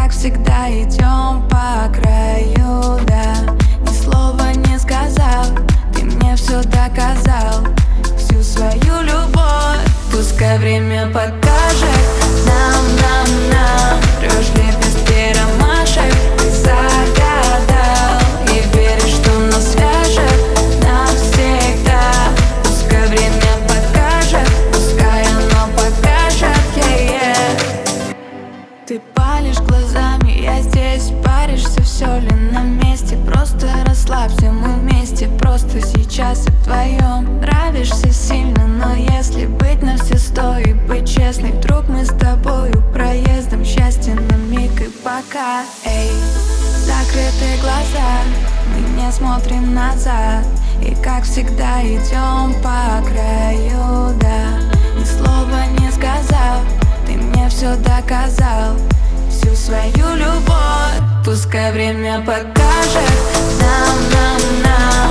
как всегда идем по краю, да. Ни слова не сказал, ты мне все доказал, всю свою любовь. Пускай время покажет нам. Рвешь лепестки ромашек, ты загадал и веришь, что нас свяжет навсегда. Пускай время покажет, пускай оно покажет, Ты палишь глазами, я здесь, паришься, все ли на месте? Просто расслабься, мы вместе, просто сейчас в твоем. Нравишься сильно, но если быть на все сто и быть честной, вдруг мы с тобою проездом, счастье на миг и пока. Эй, закрыты глаза, мы не смотрим назад, и как всегда идем по краю, да. Ни слова не сказал, ты мне все доказал, всю свою любовь. Пускай время покажет нам.